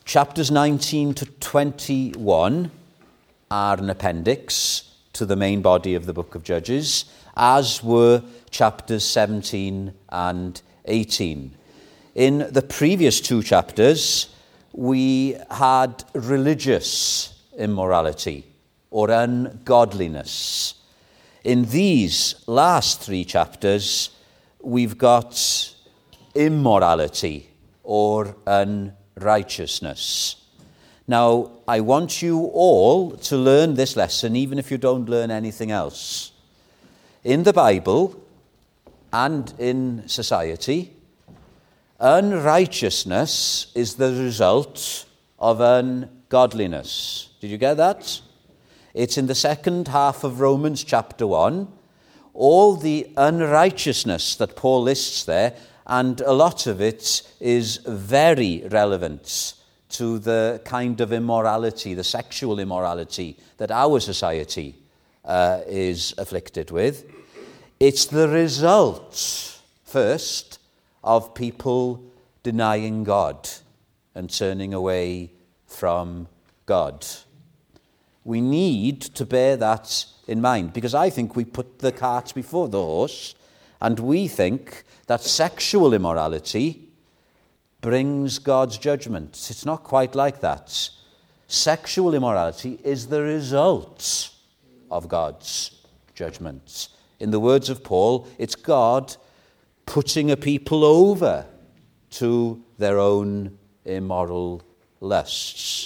Chapters 19 to 21 are an appendix to the main body of the book of Judges, as were chapters 17 and 18. In the previous two chapters, we had religious immorality or ungodliness. In these last three chapters, we've got immorality or unrighteousness. Now, I want you all to learn this lesson, even if you don't learn anything else. In the Bible and in society, unrighteousness is the result of ungodliness. Did you get that? It's in the second half of Romans chapter 1. All the unrighteousness that Paul lists there, and a lot of it is very relevant to the kind of immorality, the sexual immorality that our society is afflicted with. It's the result, first, of people denying God and turning away from God. We need to bear that in mind, because I think we put the cart before the horse, and we think that sexual immorality brings God's judgment. It's not quite like that. Sexual immorality is the result of God's judgment. In the words of Paul, it's God putting a people over to their own immoral lusts.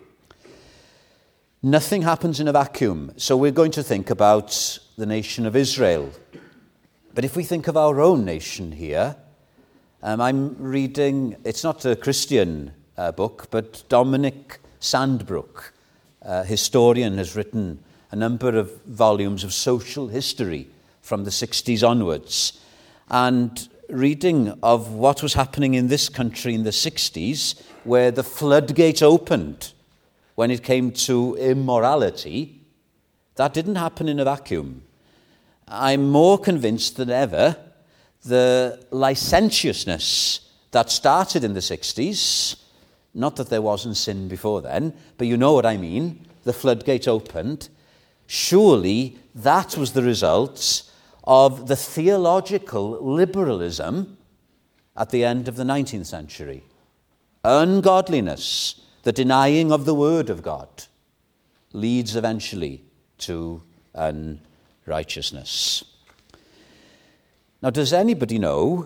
Nothing happens in a vacuum, so we're going to think about the nation of Israel. But if we think of our own nation here, I'm reading, it's not a Christian book, but Dominic Sandbrook, a historian, has written a number of volumes of social history from the 60s onwards. And reading of what was happening in this country in the 60s, where the floodgate opened when it came to immorality, that didn't happen in a vacuum. I'm more convinced than ever the licentiousness that started in the 60s, not that there wasn't sin before then, but you know what I mean, the floodgate opened, surely that was the result of the theological liberalism at the end of the 19th century. Ungodliness, the denying of the word of God, leads eventually to unrighteousness. Now, does anybody know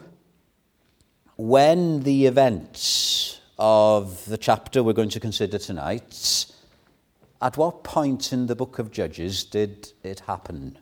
when the events of the chapter we're going to consider tonight, at what point in the book of Judges did it happen?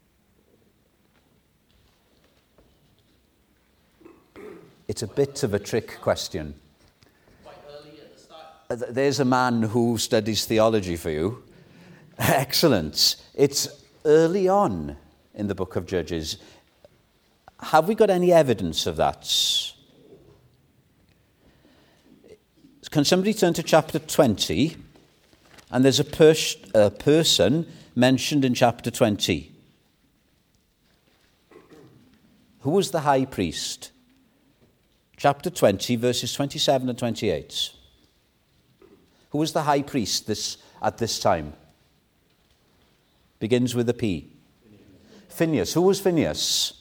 It's a bit of a trick question. Quite early at the start. There's a man who studies theology for you. Excellent. It's early on in the book of Judges. Have we got any evidence of that? Can somebody turn to chapter 20? And there's a person mentioned in chapter 20. Who was the high priest? Chapter 20, verses 27 and 28. Who was the high priest at this time? Begins with a P. Phinehas. Who was Phinehas?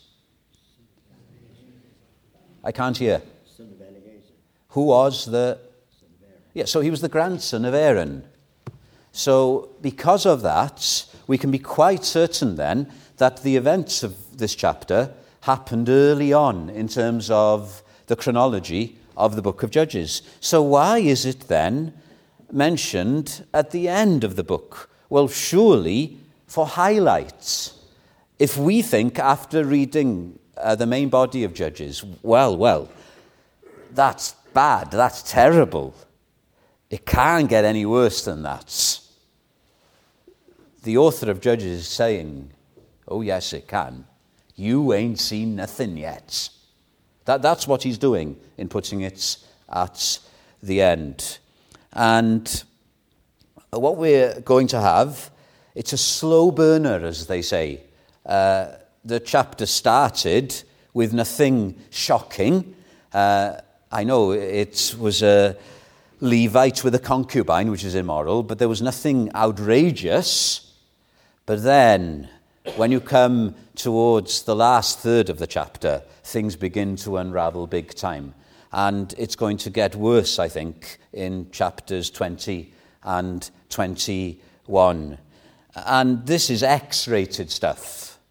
I can't hear. Son of Eleazar. Who was the... Son of Aaron. Yeah, so he was the grandson of Aaron. So because of that, we can be quite certain then that the events of this chapter happened early on in terms of the chronology of the book of Judges. So why is it then mentioned at the end of the book? Well, surely for highlights. If we think after reading the main body of Judges, well, that's bad, that's terrible. It can't get any worse than that. The author of Judges is saying, oh yes, it can. You ain't seen nothing yet. That's what he's doing in putting it at the end. And what we're going to have, it's a slow burner, as they say. The chapter started with nothing shocking. I know it was a Levite with a concubine, which is immoral, but there was nothing outrageous. But then, when you come towards the last third of the chapter, things begin to unravel big time. And it's going to get worse, I think, in chapters 20 and 21. And this is X-rated stuff.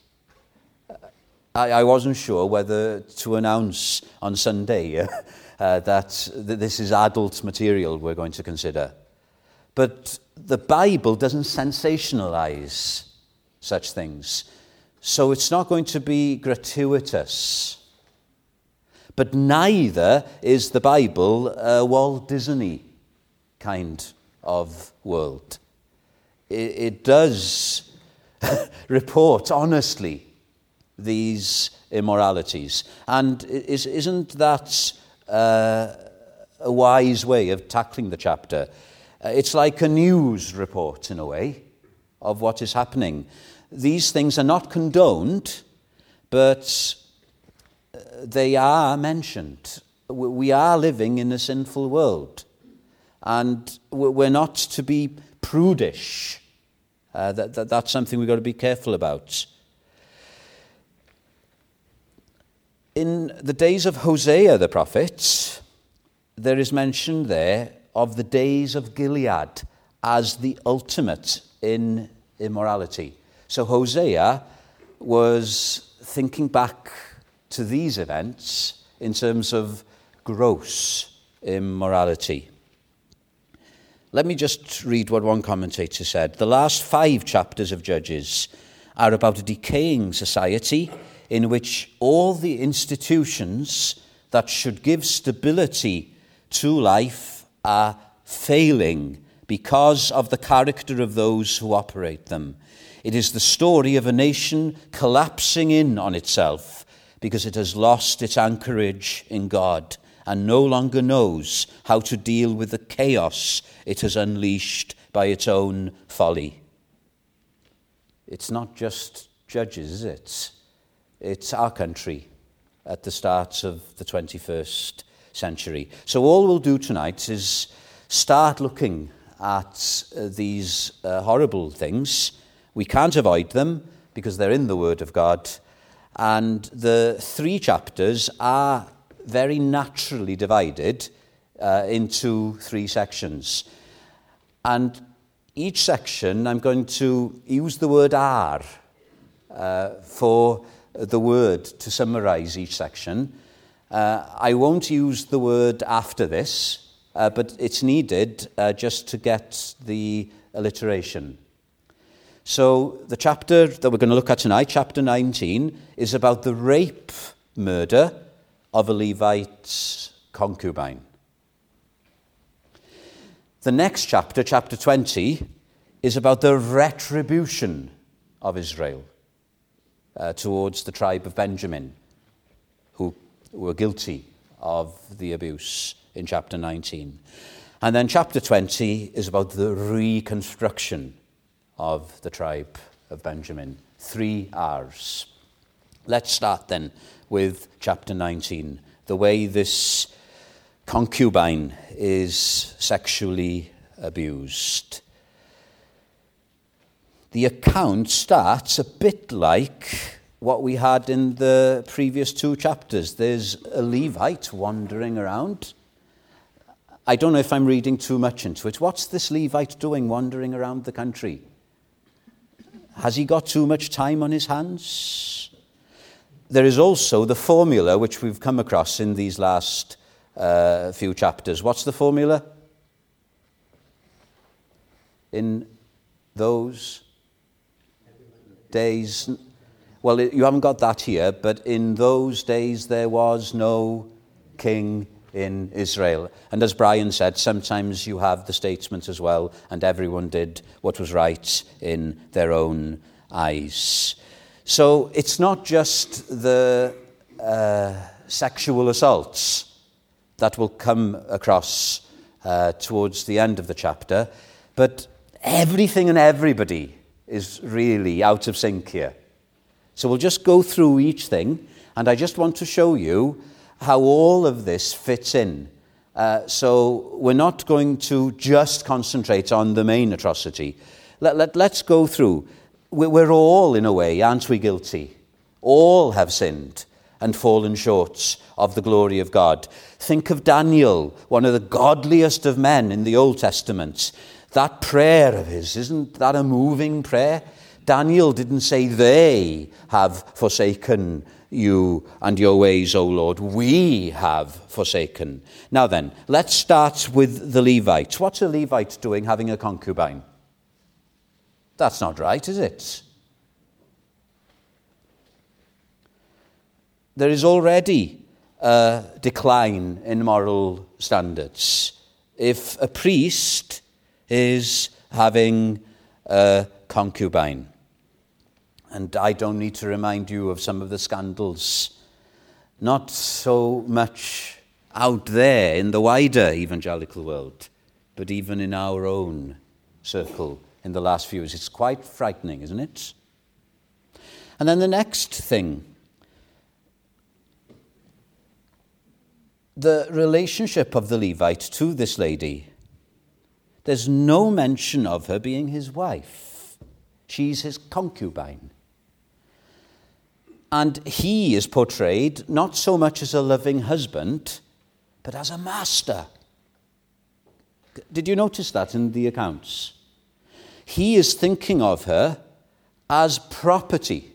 I wasn't sure whether to announce on Sunday that this is adult material we're going to consider. But the Bible doesn't sensationalize such things. So it's not going to be gratuitous. But neither is the Bible a Walt Disney kind of world. It does report honestly these immoralities. And isn't that a wise way of tackling the chapter? It's like a news report, in a way, of what is happening. These things are not condoned, but they are mentioned. We are living in a sinful world, and we're not to be prudish. That's something we've got to be careful about. In the days of Hosea the prophet, there is mention there of the days of Gilead as the ultimate in immorality. So Hosea was thinking back to these events in terms of gross immorality. Let me just read what one commentator said. The last 5 chapters of Judges are about a decaying society in which all the institutions that should give stability to life are failing because of the character of those who operate them. It is the story of a nation collapsing in on itself because it has lost its anchorage in God and no longer knows how to deal with the chaos it has unleashed by its own folly. It's not just Judges, is it? It's our country at the start of the 21st century. So all we'll do tonight is start looking at these horrible things. We can't avoid them because they're in the Word of God. And the 3 chapters are very naturally divided into 3 sections. And each section, I'm going to use the word are for the word to summarize each section. I won't use the word after this, but it's needed just to get the alliteration. So the chapter that we're going to look at tonight, chapter 19, is about the rape murder of a Levite's concubine. The next chapter, chapter 20, is about the retribution of Israel towards the tribe of Benjamin, who were guilty of the abuse in chapter 19. And then chapter 20 is about the reconstruction of the tribe of Benjamin. 3 R's. Let's start then with chapter 19, the way this concubine is sexually abused. The account starts a bit like what we had in the previous 2 chapters. There's a Levite wandering around. I don't know if I'm reading too much into it. What's this Levite doing wandering around the country? Has he got too much time on his hands? There is also the formula which we've come across in these last few chapters. What's the formula? In those days, well, you haven't got that here, but in those days there was no king in Israel. And as Brian said, sometimes you have the statesman as well, and everyone did what was right in their own eyes. So it's not just the sexual assaults that will come across towards the end of the chapter, but everything and everybody is really out of sync here. So we'll just go through each thing, and I just want to show you how all of this fits in So we're not going to just concentrate on the main atrocity. Let's go through. We're all, in a way, aren't we, guilty? All have sinned and fallen short of the glory of God. Think of Daniel, one of the godliest of men in the Old Testament. That prayer of his, isn't that a moving prayer? Daniel didn't say, they have forsaken you and your ways, O Lord. We have forsaken. Now then, let's start with the Levite. What's a Levite doing having a concubine? That's not right, is it? There is already a decline in moral standards. If a priest is having a concubine, and I don't need to remind you of some of the scandals, not so much out there in the wider evangelical world, but even in our own circle in the last few years. It's quite frightening, isn't it? And then the next thing, the relationship of the Levite to this lady. There's no mention of her being his wife. She's his concubine. And he is portrayed not so much as a loving husband, but as a master. Did you notice that in the accounts? He is thinking of her as property.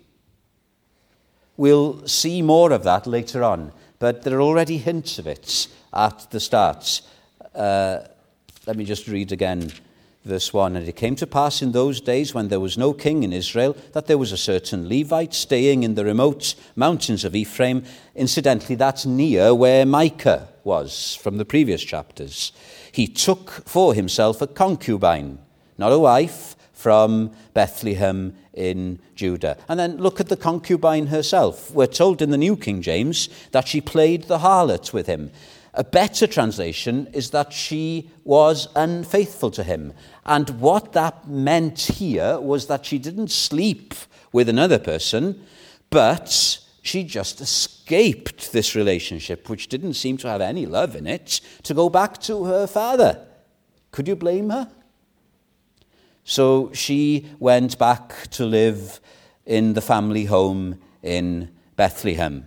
We'll see more of that later on, but there are already hints of it at the start. Let me just read again verse 1. And it came to pass in those days when there was no king in Israel, that there was a certain Levite staying in the remote mountains of Ephraim. Incidentally, that's near where Micah was from the previous chapters. He took for himself a concubine, not a wife, from Bethlehem in Judah. And then look at the concubine herself. We're told in the New King James that she played the harlot with him. A better translation is that she was unfaithful to him. And what that meant here was that she didn't sleep with another person, but she just escaped this relationship, which didn't seem to have any love in it, to go back to her father. Could you blame her? So she went back to live in the family home in Bethlehem.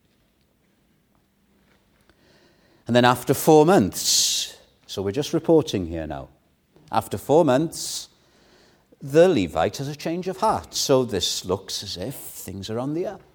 And then after 4 months, so we're just reporting here now, after 4 months, the Levite has a change of heart. So this looks as if things are on the up.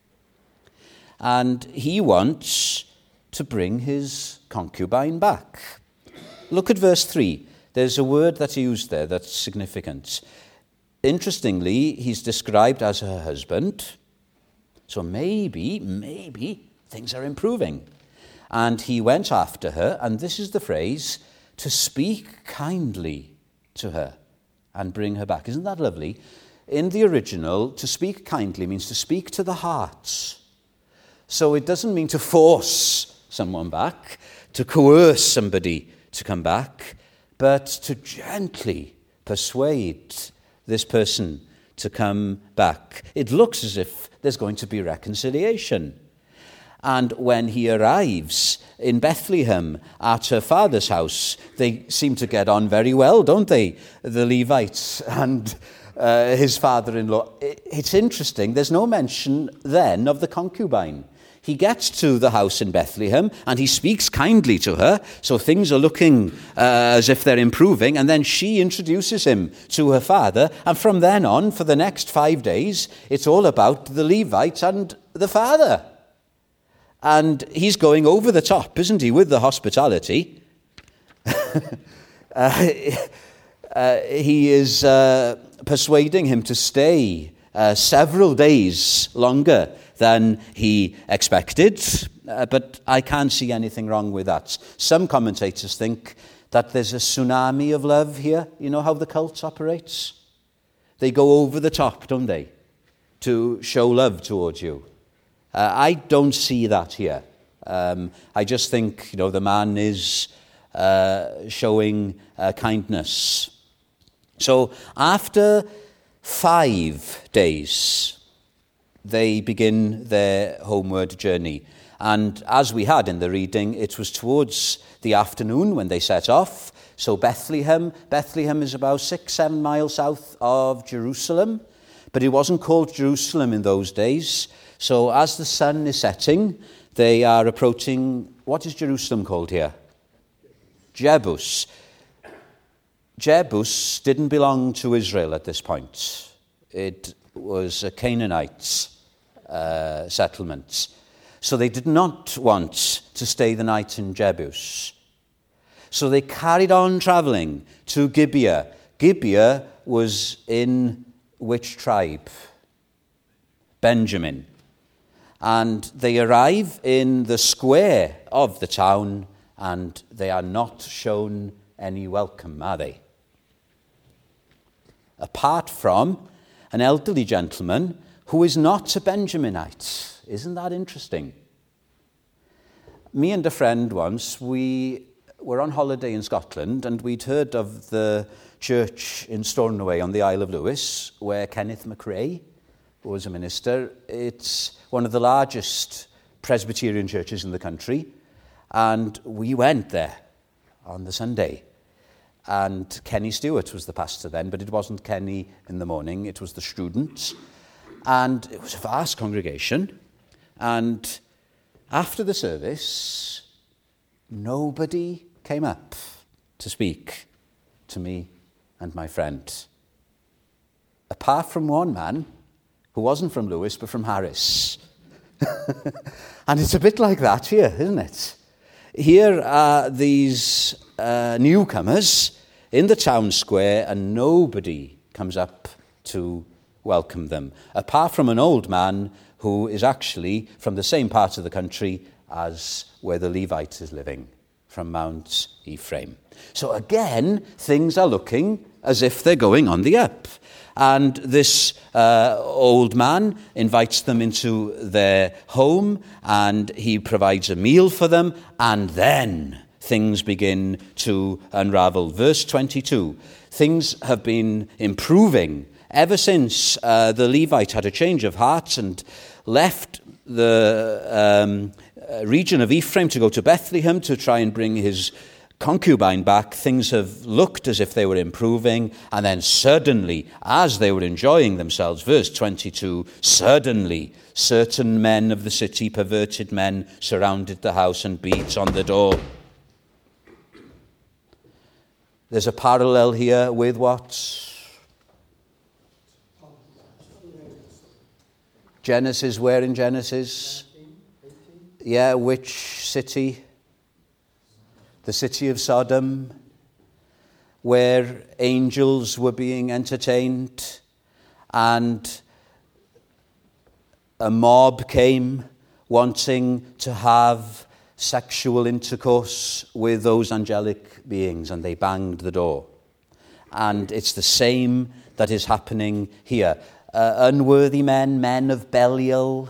And he wants to bring his concubine back. Look at verse 3. There's a word that he used there that's significant. Interestingly, he's described as her husband. So maybe things are improving. And he went after her, and this is the phrase, to speak kindly to her and bring her back. Isn't that lovely? In the original, to speak kindly means to speak to the heart. So it doesn't mean to force someone back, to coerce somebody to come back, but to gently persuade this person to come back. It looks as if there's going to be reconciliation. And when he arrives in Bethlehem at her father's house, they seem to get on very well, don't they? The Levites and his father-in-law. It's interesting. There's no mention then of the concubine. He gets to the house in Bethlehem and he speaks kindly to her. So things are looking as if they're improving. And then she introduces him to her father. And from then on, for the next 5 days, it's all about the Levite and the father. And he's going over the top, isn't he, with the hospitality. He is persuading him to stay several days longer than he expected. But I can't see anything wrong with that. Some commentators think that there's a tsunami of love here. You know how the cult operates? They go over the top, don't they, to show love towards you. I don't see that here. I just think, the man is showing kindness. So after 5 days, they begin their homeward journey. And as we had in the reading, it was towards the afternoon when they set off. So Bethlehem is about 6-7 miles south of Jerusalem, but it wasn't called Jerusalem in those days. So as the sun is setting, they are approaching, what is Jerusalem called here? Jebus. Jebus didn't belong to Israel at this point. It was a Canaanite settlement. So they did not want to stay the night in Jebus. So they carried on traveling to Gibeah. Gibeah was in which tribe? Benjamin. And they arrive in the square of the town, and they are not shown any welcome, are they? Apart from an elderly gentleman who is not a Benjaminite. Isn't that interesting? Me and a friend once, we were on holiday in Scotland, and we'd heard of the church in Stornoway on the Isle of Lewis, where Kenneth McRae was a minister. It's one of the largest Presbyterian churches in the country, and we went there on the Sunday. And Kenny Stewart was the pastor then, but it wasn't Kenny in the morning, it was the students. And it was a vast congregation. And after the service, nobody came up to speak to me and my friend, apart from one man who wasn't from Lewis but from Harris. And it's a bit like that here, isn't it? Here are these newcomers in the town square, and nobody comes up to welcome them, apart from an old man who is actually from the same part of the country as where the Levite is living, from Mount Ephraim. So again, things are looking as if they're going on the up. And this old man invites them into their home, and he provides a meal for them, and then things begin to unravel. Verse 22, things have been improving ever since the Levite had a change of heart and left the region of Ephraim to go to Bethlehem to try and bring his concubine back. Things have looked as if they were improving, and then suddenly, as they were enjoying themselves, verse 22, suddenly certain men of the city, perverted men, surrounded the house and beat on the door. There's a parallel here with what? Genesis, where in Genesis? Yeah, which city? The city of Sodom, where angels were being entertained, and a mob came wanting to have sexual intercourse with those angelic beings, and they banged the door. And it's the same that is happening here. Unworthy men, men of Belial.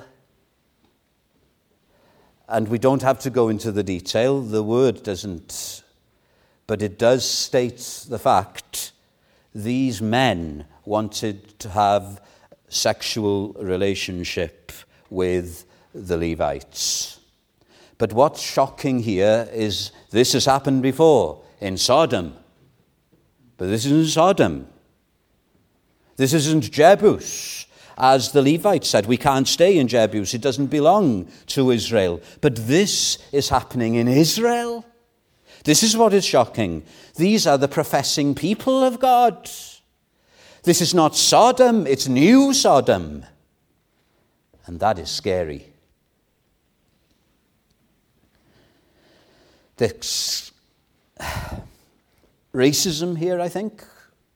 And we don't have to go into the detail. The word doesn't, but it does state the fact these men wanted to have sexual relationship with the Levites. But what's shocking here is this has happened before in Sodom. But this isn't Sodom. This isn't Jebus. As the Levite said, we can't stay in Jebus. It doesn't belong to Israel. But this is happening in Israel. This is what is shocking. These are the professing people of God. This is not Sodom, it's new Sodom. And that is scary. There's racism here, I think,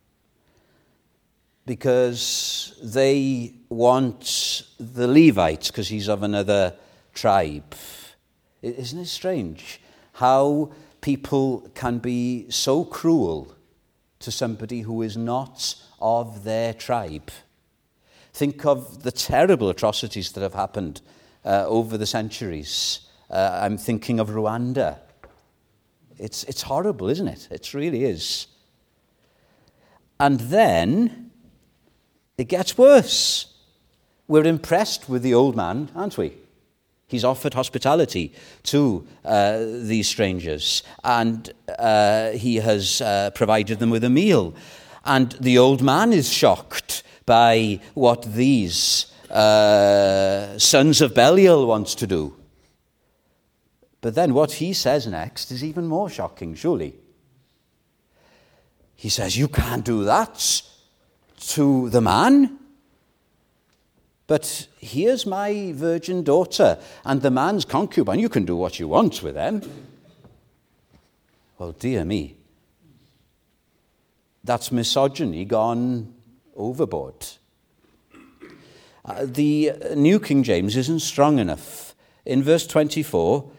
because they want the Levite because he's of another tribe. Isn't it strange how people can be so cruel to somebody who is not of their tribe? Think of the terrible atrocities that have happened over the centuries. I'm thinking of Rwanda. It's horrible, isn't it? It really is. And then it gets worse. We're impressed with the old man, aren't we? He's offered hospitality to these strangers, and he has provided them with a meal. And the old man is shocked by what these sons of Belial want to do. But then what he says next is even more shocking, surely. He says, you can't do that to the man. But here's my virgin daughter and the man's concubine. You can do what you want with them. Well, dear me. That's misogyny gone overboard. The New King James isn't strong enough. In verse 24,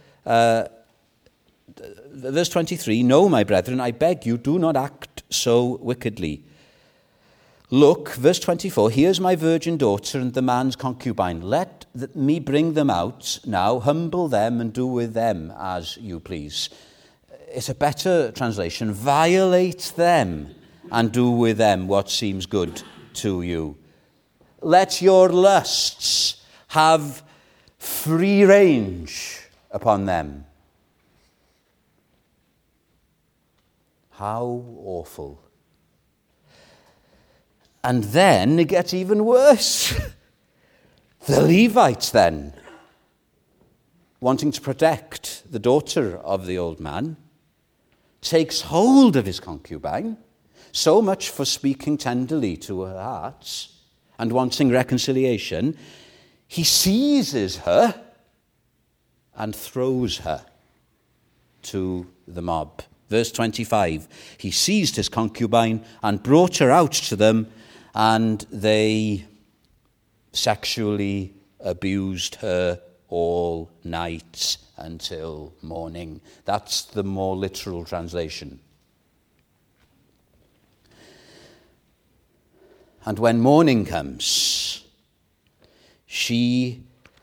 verse 23, no, my brethren, I beg you, do not act so wickedly. Look, verse 24, here's my virgin daughter and the man's concubine. Let me bring them out now, humble them and do with them as you please. It's a better translation. Violate them and do with them what seems good to you. Let your lusts have free range upon them. How awful. And then it gets even worse. The Levites then, wanting to protect the daughter of the old man, takes hold of his concubine, so much for speaking tenderly to her heart and wanting reconciliation. He seizes her and throws her to the mob. Verse 25, he seized his concubine and brought her out to them, and they sexually abused her all night until morning. That's the more literal translation. And when morning comes, she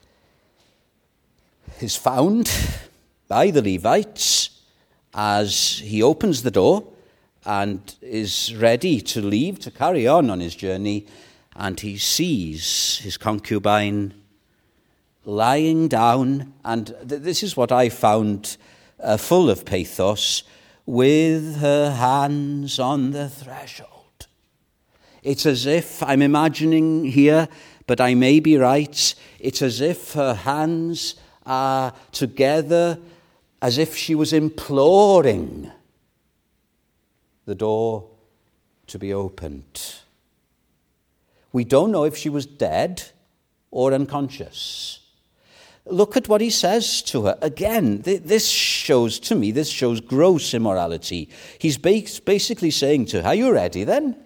is found by the Levites as he opens the door and is ready to leave, to carry on his journey, and he sees his concubine lying down, and this is what I found full of pathos, with her hands on the threshold. It's as if, I'm imagining here, but I may be right, it's as if her hands are together, as if she was imploring the door to be opened. We don't know if she was dead or unconscious. Look at what he says to her. Again, this shows gross immorality. He's basically saying to her, are you ready then?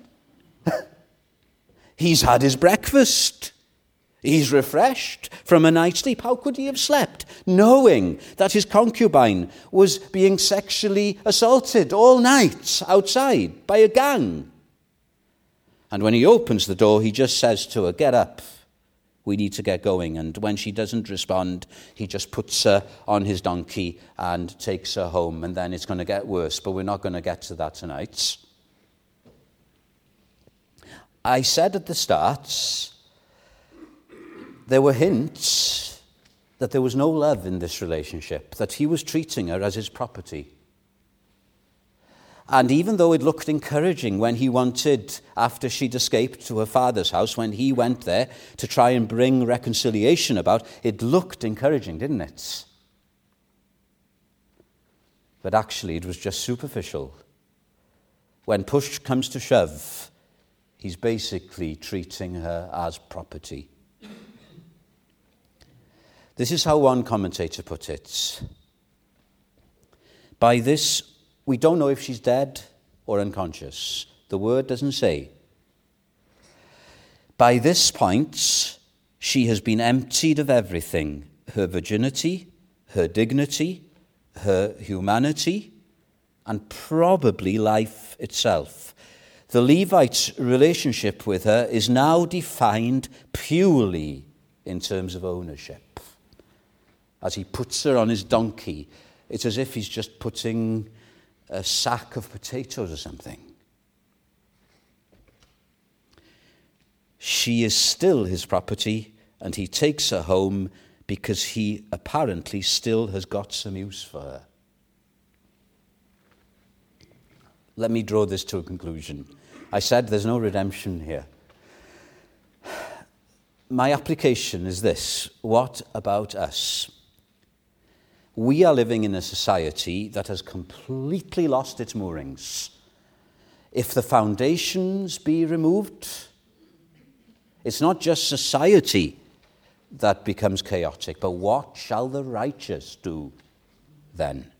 He's had his breakfast. He's refreshed from a night's sleep. How could he have slept, knowing that his concubine was being sexually assaulted all night outside by a gang? And when he opens the door, he just says to her, get up. We need to get going. And when she doesn't respond, he just puts her on his donkey and takes her home. And then it's going to get worse, but we're not going to get to that tonight. I said at the start, there were hints that there was no love in this relationship, that he was treating her as his property. And even though it looked encouraging when he wanted, after she'd escaped to her father's house, when he went there to try and bring reconciliation about, it looked encouraging, didn't it? But actually it was just superficial. When push comes to shove, he's basically treating her as property. This is how one commentator put it. By this, we don't know if she's dead or unconscious. The word doesn't say. By this point, she has been emptied of everything: her virginity, her dignity, her humanity, and probably life itself. The Levite's relationship with her is now defined purely in terms of ownership. As he puts her on his donkey, it's as if he's just putting a sack of potatoes or something. She is still his property, and he takes her home because he apparently still has got some use for her. Let me draw this to a conclusion. I said there's no redemption here. My application is this: what about us? We are living in a society that has completely lost its moorings. If the foundations be removed, it's not just society that becomes chaotic, but what shall the righteous do then?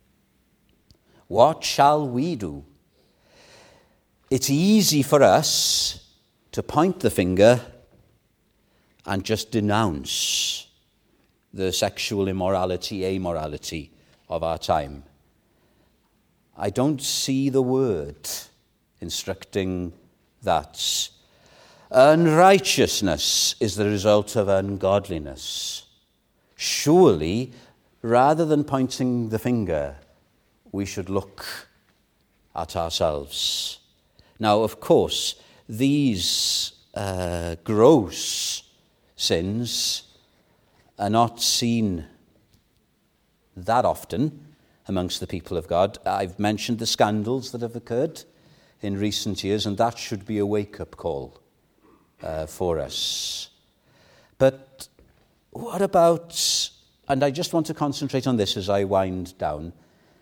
What shall we do? It's easy for us to point the finger and just denounce the sexual immorality, amorality of our time. I don't see the word instructing that. Unrighteousness is the result of ungodliness. Surely, rather than pointing the finger, we should look at ourselves. Now, of course, these gross sins are not seen that often amongst the people of God. I've mentioned the scandals that have occurred in recent years, and that should be a wake-up call for us. But what about, and I just want to concentrate on this as I wind down,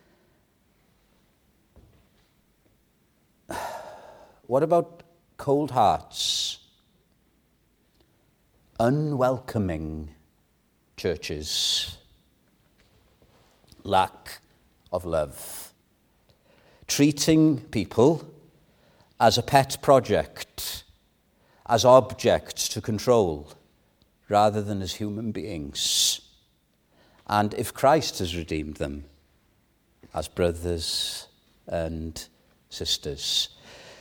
what about cold hearts, unwelcoming churches, lack of love, treating people as a pet project, as objects to control, rather than as human beings? And if Christ has redeemed them, as brothers and sisters.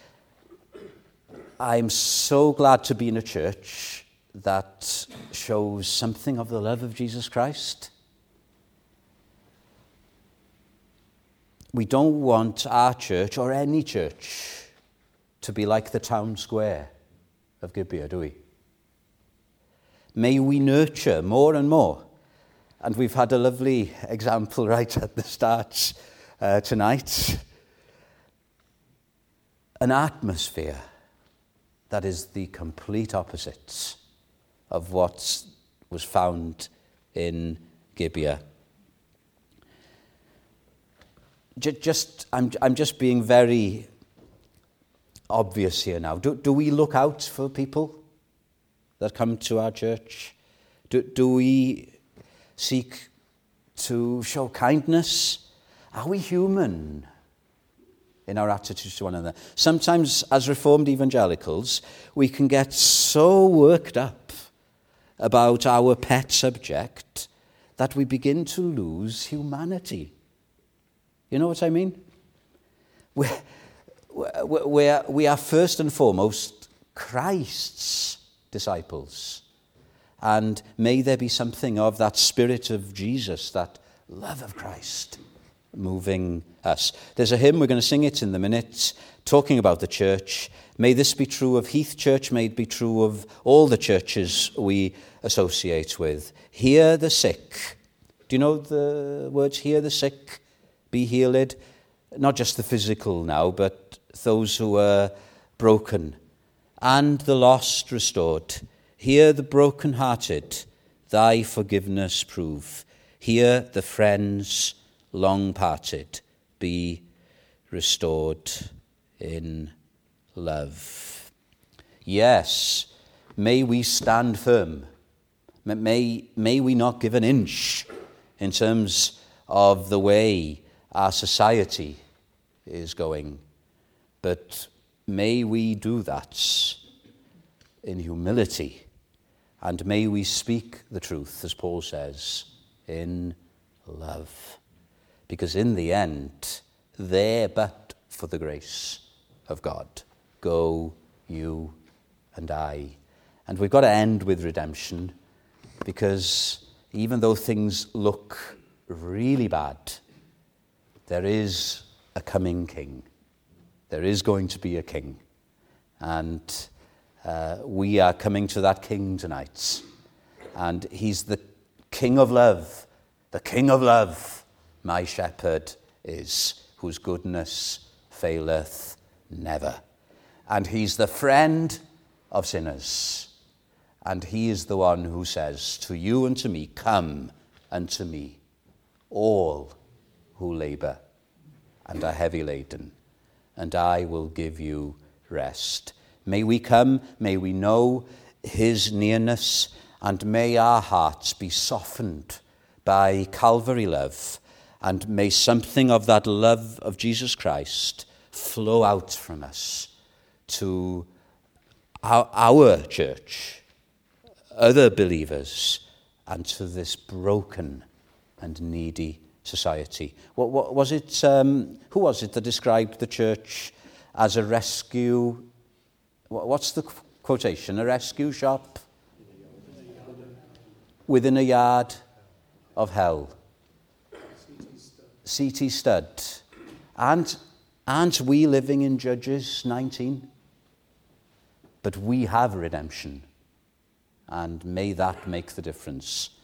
I'm so glad to be in a church that shows something of the love of Jesus Christ. We don't want our church, or any church, to be like the town square of Gibeah, do we? May we nurture more and more. And we've had a lovely example right at the start tonight. An atmosphere that is the complete opposite of what was found in Gibeah. I'm just being very obvious here now. Do we look out for people that come to our church? Do we seek to show kindness? Are we human in our attitudes to one another? Sometimes, as Reformed evangelicals, we can get so worked up about our pet subject that we begin to lose humanity. You know what I mean? We are first and foremost Christ's disciples. And may there be something of that spirit of Jesus, that love of Christ, moving us. There's a hymn, we're going to sing it in the minute, talking about the church. May this be true of Heath Church, may it be true of all the churches we associate with. Hear the sick. Do you know the words, hear the sick, be healed? Not just the physical now, but those who are broken, and the lost restored. Hear the broken-hearted, thy forgiveness prove. Hear the friends long parted, be restored in love. Yes, may we stand firm. May we not give an inch in terms of the way our society is going, but may we do that in humility, and may we speak the truth, as Paul says, in love. Because in the end, there but for the grace of God go you and I. And we've got to end with redemption, because even though things look really bad, there is a coming king. There is going to be a king. And we are coming to that king tonight. And he's the King of love, the King of love, my shepherd is, whose goodness faileth never. And he's the friend of sinners. And he is the one who says to you and to me, come unto me, all who labor and are heavy laden, and I will give you rest. May we come, may we know his nearness, and may our hearts be softened by Calvary love, and may something of that love of Jesus Christ flow out from us to our church, other believers, and to this broken and needy society. What was it? Who was it that described the church as a rescue? What's the quotation? A rescue shop within a yard of hell. C.T. Studd. Aren't we living in Judges 19? But we have redemption, and may that make the difference